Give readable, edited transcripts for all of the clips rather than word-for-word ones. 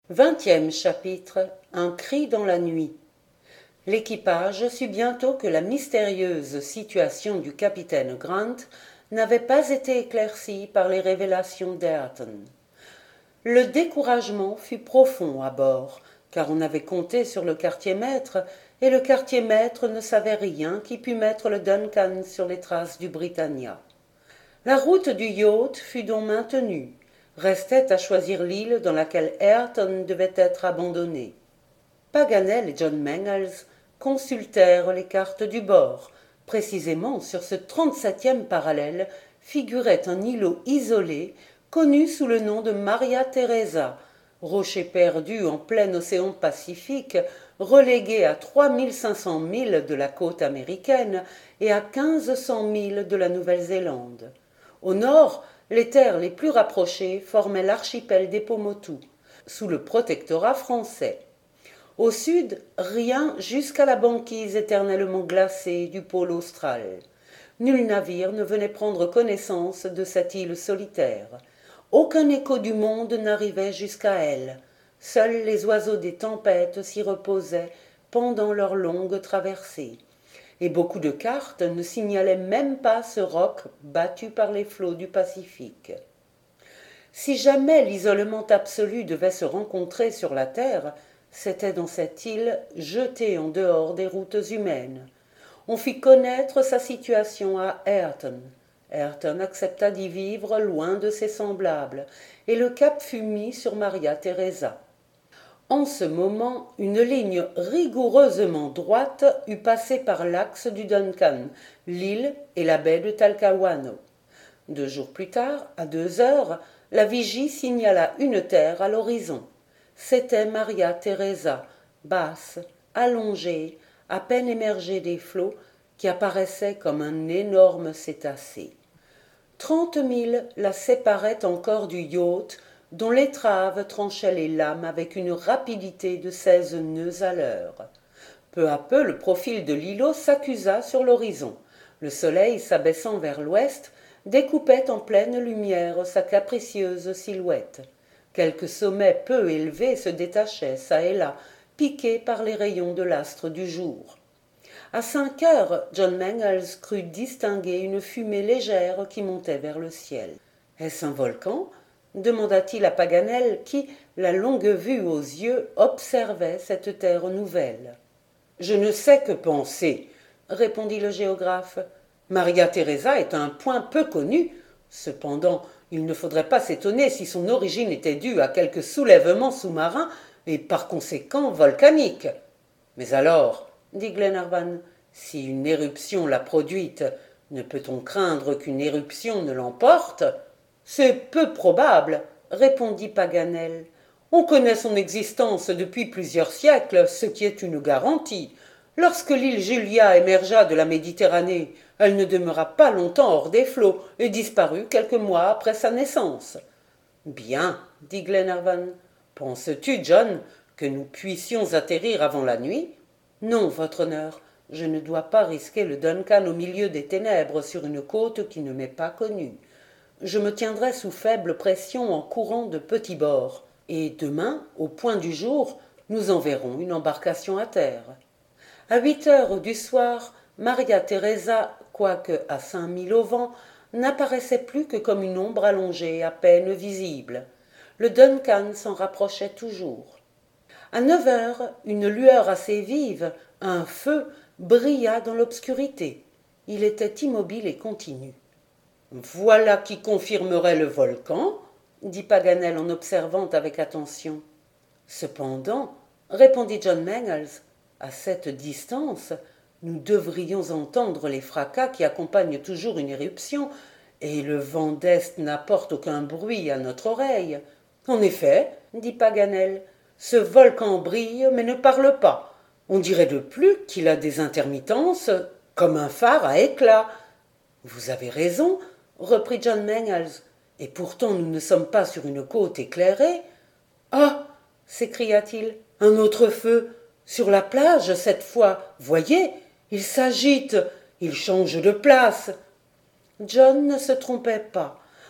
20e chapitre. Un cri dans la nuit. L'équipage sut bientôt que la mystérieuse situation du capitaine Grant n'avait pas été éclaircie par les révélations d'Ayrton. Le découragement fut profond à bord, car on avait compté sur le quartier-maître, et le quartier-maître ne savait rien qui pût mettre le Duncan sur les traces du Britannia. La route du yacht fut donc maintenue. Restait à choisir l'île dans laquelle Ayrton devait être abandonné. Paganel et John Mangles consultèrent les cartes du bord. Précisément sur ce 37e parallèle figurait un îlot isolé connu sous le nom de Maria Theresa, rocher perdu en plein océan Pacifique, relégué à 3500 milles de la côte américaine et à 1500 milles de la Nouvelle-Zélande. Au nord, les terres les plus rapprochées formaient l'archipel des Pomotou, sous le protectorat français. Au sud, rien jusqu'à la banquise éternellement glacée du pôle austral. Nul navire ne venait prendre connaissance de cette île solitaire. Aucun écho du monde n'arrivait jusqu'à elle. Seuls les oiseaux des tempêtes s'y reposaient pendant leur longue traversée. Et beaucoup de cartes ne signalaient même pas ce roc battu par les flots du Pacifique. Si jamais l'isolement absolu devait se rencontrer sur la terre, c'était dans cette île jetée en dehors des routes humaines. On fit connaître sa situation à Ayrton. Ayrton accepta d'y vivre loin de ses semblables, et le cap fut mis sur Maria Theresa. En ce moment, une ligne rigoureusement droite eût passé par l'axe du Duncan, l'île et la baie de Talcahuano. 2 jours plus tard, à 2 heures, la vigie signala une terre à l'horizon. C'était Maria Theresa, basse, allongée, à peine émergée des flots, qui apparaissait comme un énorme cétacé. 30 milles la séparaient encore du yacht, dont l'étrave tranchait les lames avec une rapidité de 16 nœuds à l'heure. Peu à peu, le profil de l'îlot s'accusa sur l'horizon. Le soleil, s'abaissant vers l'ouest, découpait en pleine lumière sa capricieuse silhouette. Quelques sommets peu élevés se détachaient çà et là, piqués par les rayons de l'astre du jour. À 5 heures, John Mangles crut distinguer une fumée légère qui montait vers le ciel. « Est-ce un volcan ?» demanda-t-il à Paganel qui, la longue vue aux yeux, observait cette terre nouvelle. « Je ne sais que penser, » répondit le géographe. « Maria Theresa est un point peu connu. Cependant, il ne faudrait pas s'étonner si son origine était due à quelque soulèvement sous-marin et par conséquent volcanique. Mais alors, dit Glenarvan, si une éruption l'a produite, ne peut-on craindre qu'une éruption ne l'emporte ? C'est peu probable, répondit Paganel. On connaît son existence depuis plusieurs siècles, ce qui est une garantie. Lorsque l'île Julia émergea de la Méditerranée, elle ne demeura pas longtemps hors des flots et disparut quelques mois après sa naissance. Bien, dit Glenarvan. Penses-tu, John, que nous puissions atterrir avant la nuit ? Non, votre honneur, je ne dois pas risquer le Duncan au milieu des ténèbres sur une côte qui ne m'est pas connue. Je me tiendrai sous faible pression en courant de petits bords, et demain, au point du jour, nous enverrons une embarcation à terre. À 8 heures du soir, Maria Theresa, quoique à 5 milles au vent, n'apparaissait plus que comme une ombre allongée à peine visible. Le Duncan s'en rapprochait toujours. À 9 heures, une lueur assez vive, un feu, brilla dans l'obscurité. Il était immobile et continu. « Voilà qui confirmerait le volcan, » dit Paganel en observant avec attention. « Cependant, » répondit John Mangles, « à cette distance, nous devrions entendre les fracas qui accompagnent toujours une éruption, et le vent d'est n'apporte aucun bruit à notre oreille. »« En effet, » dit Paganel, « ce volcan brille mais ne parle pas. On dirait de plus qu'il a des intermittences, comme un phare à éclat. »« Vous avez raison, » reprit John Mangles, « et pourtant nous ne sommes pas sur une côte éclairée. »« Ah !» s'écria-t-il, « un autre feu, sur la plage cette fois, voyez, il s'agite, il change de place. » John ne se trompait pas.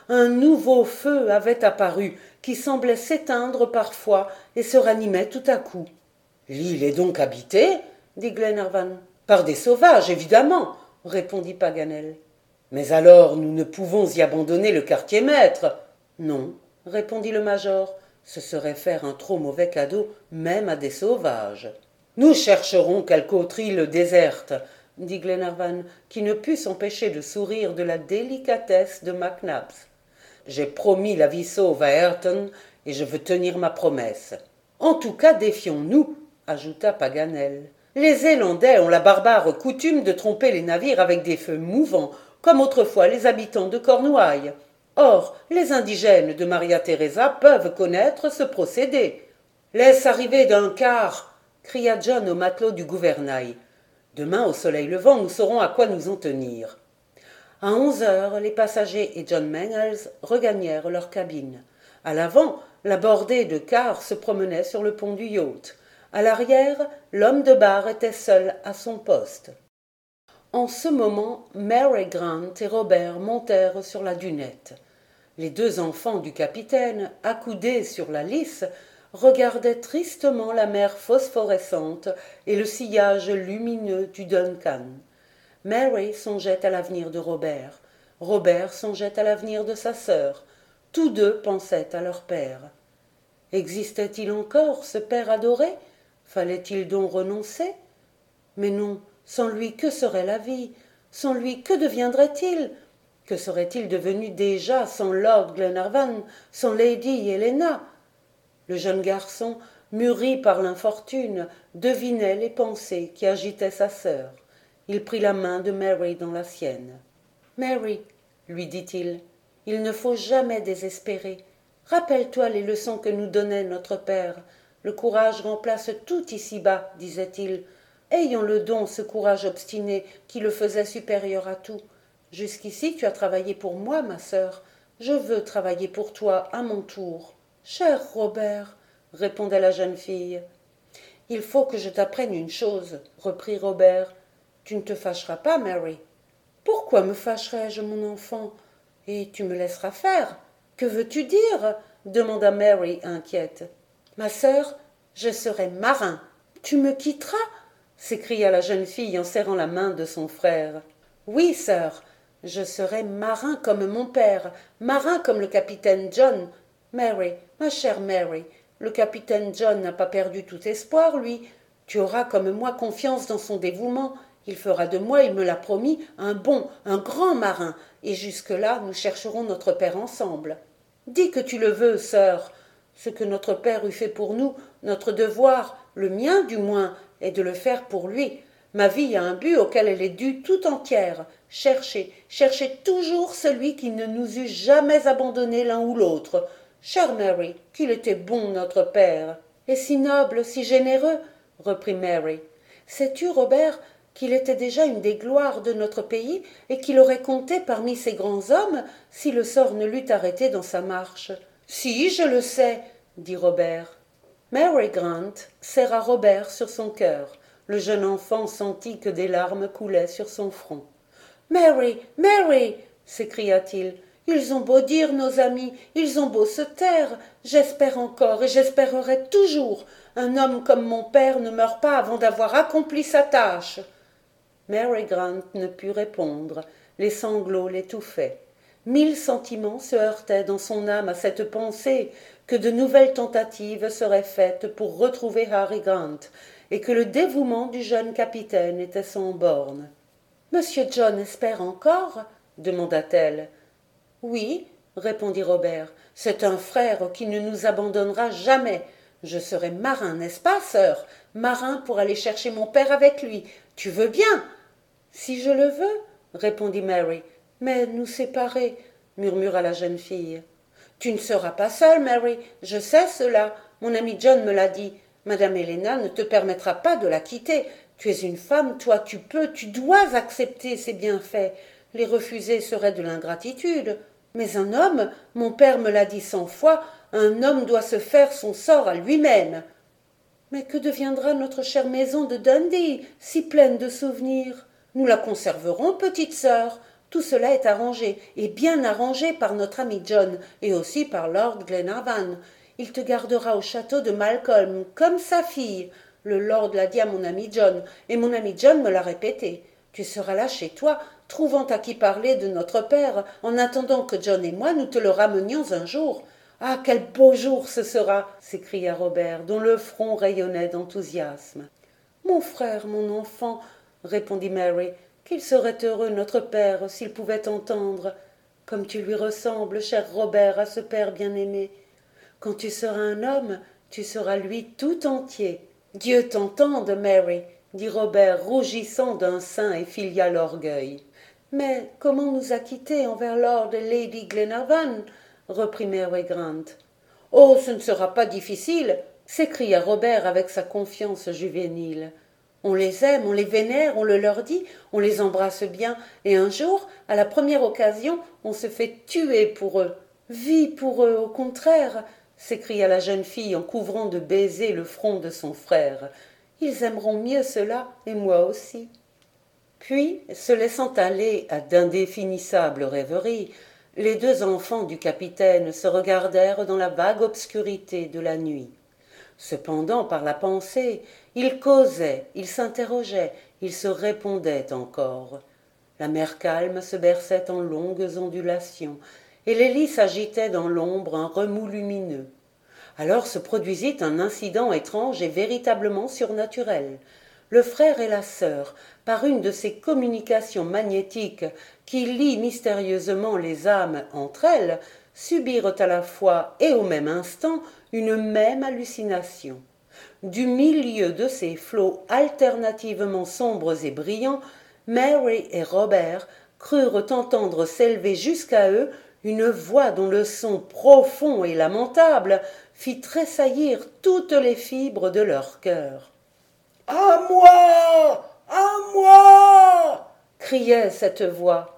un nouveau feu avait apparu, qui semblait s'éteindre parfois et se ranimait tout à coup. « L'île est donc habitée » dit Glenarvan. « Par des sauvages, évidemment » répondit Paganel. « Mais alors nous ne pouvons y abandonner le quartier-maître. » « Non, » répondit le major, « ce serait faire un trop mauvais cadeau même à des sauvages. »« Nous chercherons quelque autre île déserte, » dit Glenarvan, qui ne put s'empêcher de sourire de la délicatesse de Mac Nabbs. « J'ai promis la vie sauve à Ayrton, et je veux tenir ma promesse. »« En tout cas, défions-nous, » ajouta Paganel. « Les Zélandais ont la barbare coutume de tromper les navires avec des feux mouvants, comme autrefois les habitants de Cornouailles. Or, les indigènes de Maria Theresa peuvent connaître ce procédé. »« Laisse arriver d'un quart !» cria John au matelot du gouvernail. « Demain, au soleil levant, nous saurons à quoi nous en tenir. » À 11 heures, les passagers et John Mangles regagnèrent leur cabine. À l'avant, la bordée de quart se promenait sur le pont du yacht. À l'arrière, l'homme de barre était seul à son poste. En ce moment, Mary Grant et Robert montèrent sur la dunette. Les deux enfants du capitaine, accoudés sur la lisse, regardaient tristement la mer phosphorescente et le sillage lumineux du Duncan. Mary songeait à l'avenir de Robert. Robert songeait à l'avenir de sa sœur. Tous deux pensaient à leur père. Existait-il encore, ce père adoré? Fallait-il donc renoncer? Mais non, sans lui, que serait la vie? Sans lui, que deviendrait-il? Que serait-il devenu déjà sans Lord Glenarvan, sans Lady Helena? Le jeune garçon, mûri par l'infortune, devinait les pensées qui agitaient sa sœur. Il prit la main de Mary dans la sienne. « Mary, » lui dit-il, « il ne faut jamais désespérer. Rappelle-toi les leçons que nous donnait notre père. Le courage remplace tout ici-bas, disait-il. Ayons le don, ce courage obstiné qui le faisait supérieur à tout. Jusqu'ici, tu as travaillé pour moi, ma sœur. Je veux travailler pour toi à mon tour. »« Cher Robert, » répondait la jeune fille. « Il faut que je t'apprenne une chose, » reprit Robert. « Tu ne te fâcheras pas, Mary. »« Pourquoi me fâcherais-je, mon enfant? Et tu me laisseras faire. Que veux-tu dire ?» demanda Mary, inquiète. « Ma sœur, je serai marin. Tu me quitteras ?» s'écria la jeune fille en serrant la main de son frère. « Oui, sœur, je serai marin comme mon père, marin comme le capitaine John. Mary, ma chère Mary, le capitaine John n'a pas perdu tout espoir, lui. Tu auras comme moi confiance dans son dévouement. Il fera de moi, il me l'a promis, un bon, un grand marin, et jusque-là, nous chercherons notre père ensemble. Dis que tu le veux, sœur. Ce que notre père eût fait pour nous, notre devoir, le mien du moins, est de le faire pour lui. Ma vie a un but auquel elle est due tout entière. Chercher, chercher toujours celui qui ne nous eût jamais abandonnés l'un ou l'autre. Chère Mary, qu'il était bon, notre père. Et si noble, si généreux, reprit Mary. Sais-tu, Robert, qu'il était déjà une des gloires de notre pays et qu'il aurait compté parmi ces grands hommes si le sort ne l'eût arrêté dans sa marche? Si, je le sais, dit Robert. Mary Grant serra Robert sur son cœur. Le jeune enfant sentit que des larmes coulaient sur son front. « Mary, Mary !» s'écria-t-il. « Ils ont beau dire, nos amis, ils ont beau se taire. J'espère encore et j'espérerai toujours. Un homme comme mon père ne meurt pas avant d'avoir accompli sa tâche. » Mary Grant ne put répondre. Les sanglots l'étouffaient. 1000 sentiments se heurtaient dans son âme à cette pensée que de nouvelles tentatives seraient faites pour retrouver Harry Grant, et que le dévouement du jeune capitaine était sans bornes. « Monsieur John espère encore ?» demanda-t-elle. « Oui, » répondit Robert, « c'est un frère qui ne nous abandonnera jamais. Je serai marin, n'est-ce pas, sœur? Marin pour aller chercher mon père avec lui. Tu veux bien ?»« Si je le veux, » répondit Mary. « Mais nous séparer, » murmura la jeune fille. « Tu ne seras pas seule, Mary, je sais cela. Mon ami John me l'a dit. Madame Helena ne te permettra pas de la quitter. Tu es une femme, toi, tu peux, tu dois accepter ses bienfaits. Les refuser serait de l'ingratitude. Mais un homme, mon père me l'a dit 100 fois, un homme doit se faire son sort à lui-même. Mais que deviendra notre chère maison de Dundee, si pleine de souvenirs? Nous la conserverons, petite sœur. Tout cela est arrangé, et bien arrangé par notre ami John, et aussi par Lord Glenarvan. Il te gardera au château de Malcolm, comme sa fille. Le lord l'a dit à mon ami John, et mon ami John me l'a répété. Tu seras là chez toi, trouvant à qui parler de notre père, en attendant que John et moi nous te le ramenions un jour. Ah, quel beau jour ce sera s'écria Robert, dont le front rayonnait d'enthousiasme. Mon frère, mon enfant, répondit Mary, qu'il serait heureux, notre père, s'il pouvait entendre. Comme tu lui ressembles, cher Robert, à ce père bien-aimé. Quand tu seras un homme, tu seras lui tout entier. Dieu t'entende, Mary, dit Robert, rougissant d'un saint et filial orgueil. Mais comment nous acquitter envers Lord et Lady Glenarvan reprit Mary Grant. Oh, ce ne sera pas difficile, s'écria Robert avec sa confiance juvénile. On les aime, on les vénère, on le leur dit, on les embrasse bien, et un jour, à la première occasion, on se fait tuer pour eux. Vie pour eux, au contraire, s'écria la jeune fille en couvrant de baisers le front de son frère. Ils aimeront mieux cela, et moi aussi. Puis, se laissant aller à d'indéfinissables rêveries, les deux enfants du capitaine se regardèrent dans la vague obscurité de la nuit. Cependant, par la pensée, ils causaient, ils s'interrogeaient, ils se répondaient encore. La mer calme se berçait en longues ondulations, et l'hélice agitait dans l'ombre un remous lumineux. Alors se produisit un incident étrange et véritablement surnaturel. Le frère et la sœur, par une de ces communications magnétiques qui lient mystérieusement les âmes entre elles, subirent à la fois et au même instant une même hallucination. Du milieu de ces flots alternativement sombres et brillants, Mary et Robert crurent entendre s'élever jusqu'à eux une voix dont le son profond et lamentable fit tressaillir toutes les fibres de leur cœur. « À moi! À moi !» criait cette voix.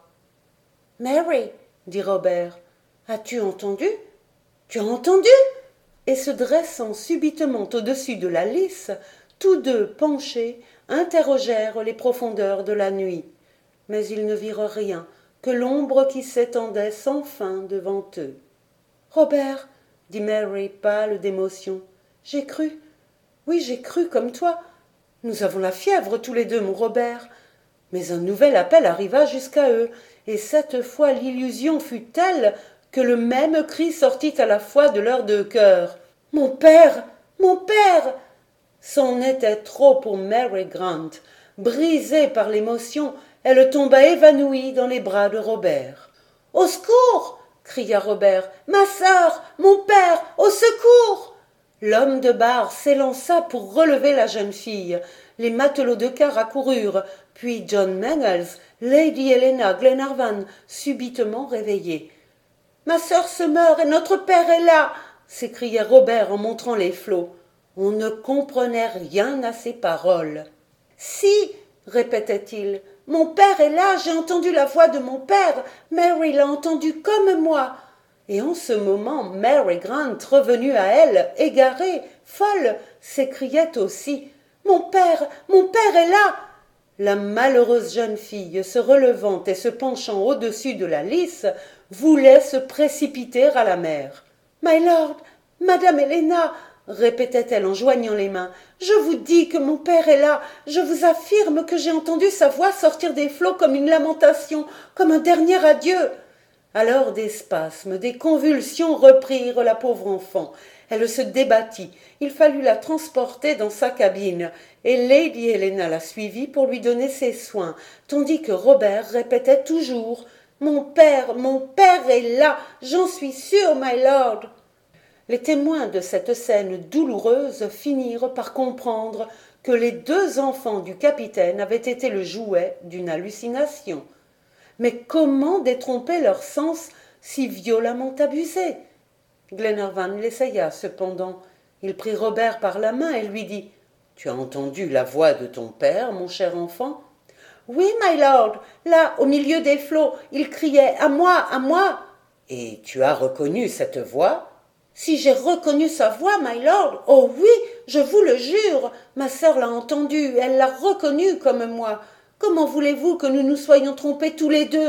« Mary, dit Robert, as-tu entendu? Tu as entendu ?» Et se dressant subitement au-dessus de la lisse, tous deux penchés interrogèrent les profondeurs de la nuit. Mais ils ne virent rien que l'ombre qui s'étendait sans fin devant eux. « Robert, dit Mary, pâle d'émotion, j'ai cru, oui, j'ai cru comme toi. Nous avons la fièvre tous les deux, mon Robert. Mais un nouvel appel arriva jusqu'à eux, et cette fois l'illusion fut telle que le même cri sortit à la fois de leurs deux cœurs. « Mon père! Mon père !» C'en était trop pour Mary Grant. Brisée par l'émotion, elle tomba évanouie dans les bras de Robert. « Au secours !» cria Robert. « Ma sœur! Mon père! Au secours !» L'homme de barre s'élança pour relever la jeune fille. Les matelots de quart accoururent, puis John Mangles, Lady Helena Glenarvan, subitement réveillés. « Ma sœur se meurt et notre père est là !» s'écriait Robert en montrant les flots. On ne comprenait rien à ces paroles. « Si, répétait-il, mon père est là, j'ai entendu la voix de mon père, Mary l'a entendu comme moi. » Et en ce moment, Mary Grant, revenue à elle, égarée, folle, s'écriait aussi « Mon père est là !» La malheureuse jeune fille, se relevant et se penchant au-dessus de la lisse, voulait se précipiter à la mer. « My lord, madame Helena !» répétait-elle en joignant les mains. « Je vous dis que mon père est là. Je vous affirme que j'ai entendu sa voix sortir des flots comme une lamentation, comme un dernier adieu. » Alors des spasmes, des convulsions reprirent la pauvre enfant. Elle se débattit. Il fallut la transporter dans sa cabine, et Lady Helena la suivit pour lui donner ses soins, tandis que Robert répétait toujours « Mon père est là, j'en suis sûr, my lord !» Les témoins de cette scène douloureuse finirent par comprendre que les deux enfants du capitaine avaient été le jouet d'une hallucination. Mais comment détromper leur sens si violemment abusé? Glenarvan l'essaya cependant. Il prit Robert par la main et lui dit « Tu as entendu la voix de ton père, mon cher enfant ?»« Oui, my lord, là, au milieu des flots, il criait « À moi, à moi !»« Et tu as reconnu cette voix ?»« Si j'ai reconnu sa voix, my lord, oh oui, je vous le jure, ma sœur l'a entendue, elle l'a reconnue comme moi. Comment voulez-vous que nous nous soyons trompés tous les deux?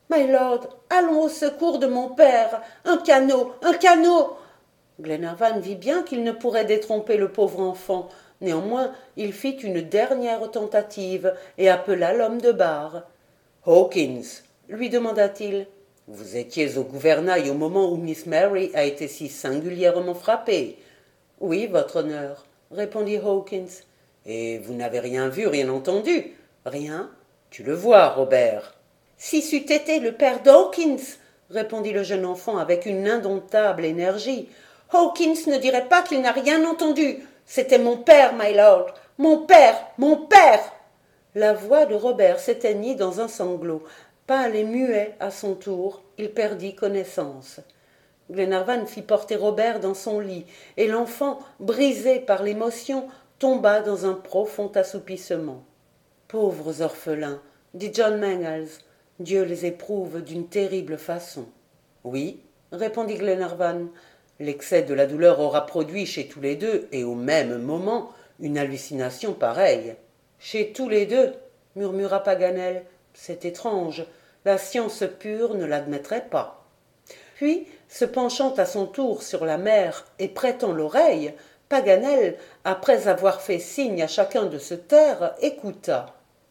My lord, allons au secours de mon père. Un canot, un canot. Glenarvan vit bien qu'il ne pourrait détromper le pauvre enfant. Néanmoins, il fit une dernière tentative et appela l'homme de barre. Hawkins, lui demanda-t-il, vous étiez au gouvernail au moment où Miss Mary a été si singulièrement frappée. Oui, votre honneur, répondit Hawkins. Et vous n'avez rien vu, rien entendu? Rien. Tu le vois, Robert. Si c'eût été le père d'Hawkins, répondit le jeune enfant avec une indomptable énergie, Hawkins ne dirait pas qu'il n'a rien entendu. C'était mon père, my lord. Mon père, mon père. La voix de Robert s'éteignit dans un sanglot. Pâle et muet à son tour, il perdit connaissance. Glenarvan fit porter Robert dans son lit, et l'enfant, brisé par l'émotion, tomba dans un profond assoupissement. Pauvres orphelins, dit John Mangles, Dieu les éprouve d'une terrible façon. Oui, répondit Glenarvan, l'excès de la douleur aura produit chez tous les deux, et au même moment, une hallucination pareille. Chez tous les deux, murmura Paganel, c'est étrange, la science pure ne l'admettrait pas. Puis, se penchant à son tour sur la mer et prêtant l'oreille, Paganel, après avoir fait signe à chacun de se taire, écouta.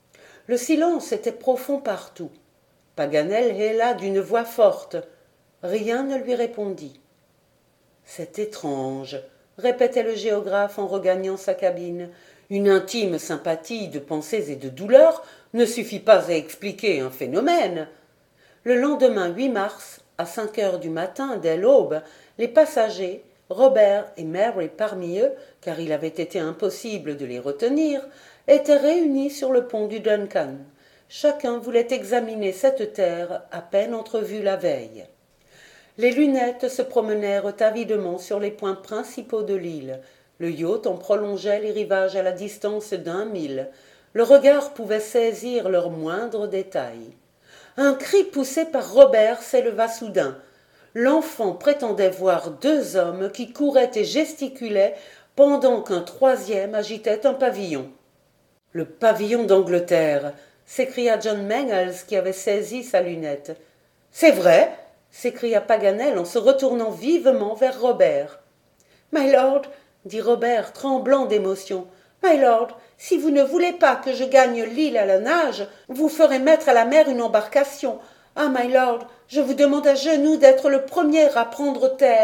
Le silence était profond partout. Paganel héla d'une voix forte. Rien ne lui répondit. C'est étrange, répétait le géographe en regagnant sa cabine. Une intime sympathie de pensées et de douleurs ne suffit pas à expliquer un phénomène. Le lendemain 8 mars, à 5 heures du matin, dès l'aube, les passagers, Robert et Mary parmi eux, car il avait été impossible de les retenir, étaient réunis sur le pont du Duncan. Chacun voulait examiner cette terre à peine entrevue la veille. Les lunettes se promenèrent avidement sur les points principaux de l'île. Le yacht en prolongeait les rivages à la distance d'1 mille. Le regard pouvait saisir leurs moindres détails. Un cri poussé par Robert s'éleva soudain. L'enfant prétendait voir 2 hommes qui couraient et gesticulaient pendant qu'un troisième agitait un pavillon. « Le pavillon d'Angleterre !» s'écria John Mangles qui avait saisi sa lunette. « C'est vrai !» s'écria Paganel en se retournant vivement vers Robert. « My lord !» dit Robert, tremblant d'émotion. « My lord, si vous ne voulez pas que je gagne l'île à la nage, vous ferez mettre à la mer une embarcation. Ah, my lord, je vous demande à genoux d'être le premier à prendre terre. »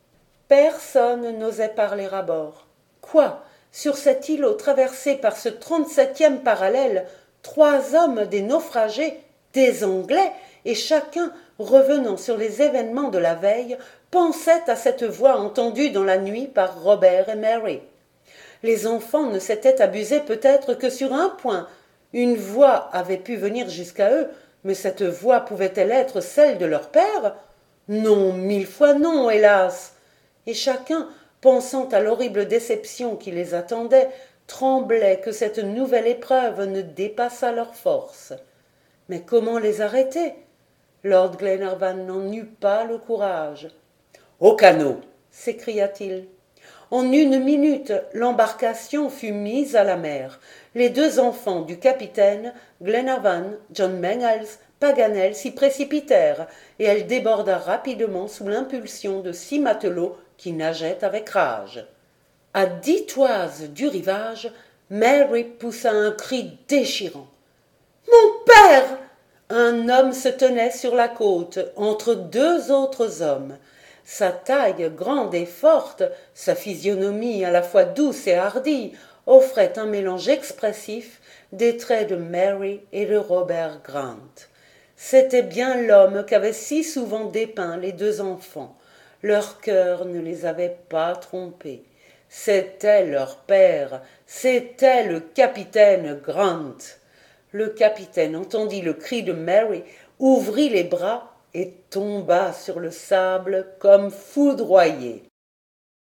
Personne n'osait parler à bord. Quoi, sur cet îlot traversé par ce 37e parallèle, 3 hommes des naufragés, des Anglais, et chacun, revenant sur les événements de la veille, pensait à cette voix entendue dans la nuit par Robert et Mary. Les enfants ne s'étaient abusés peut-être que sur un point. Une voix avait pu venir jusqu'à eux, mais cette voix pouvait-elle être celle de leur père? Non, 1000 fois non, hélas. Et chacun, pensant à l'horrible déception qui les attendait, tremblait que cette nouvelle épreuve ne dépassât leurs forces. Mais comment les arrêter? Lord Glenarvan n'en eut pas le courage. « Au canot !» s'écria-t-il. En 1 minute, l'embarcation fut mise à la mer. Les 2 enfants du capitaine, Glenarvan, John Mangles, Paganel s'y précipitèrent, et elle déborda rapidement sous l'impulsion de 6 matelots qui nageaient avec rage. À 10 toises du rivage, Mary poussa un cri déchirant. « Mon père !» Un homme se tenait sur la côte, entre 2 autres hommes. Sa taille grande et forte, sa physionomie à la fois douce et hardie, offrait un mélange expressif des traits de Mary et de Robert Grant. C'était bien l'homme qu'avaient si souvent dépeint les 2 enfants. Leur cœur ne les avait pas trompés. C'était leur père, c'était le capitaine Grant. Le capitaine entendit le cri de Mary, ouvrit les bras et tomba sur le sable comme foudroyé.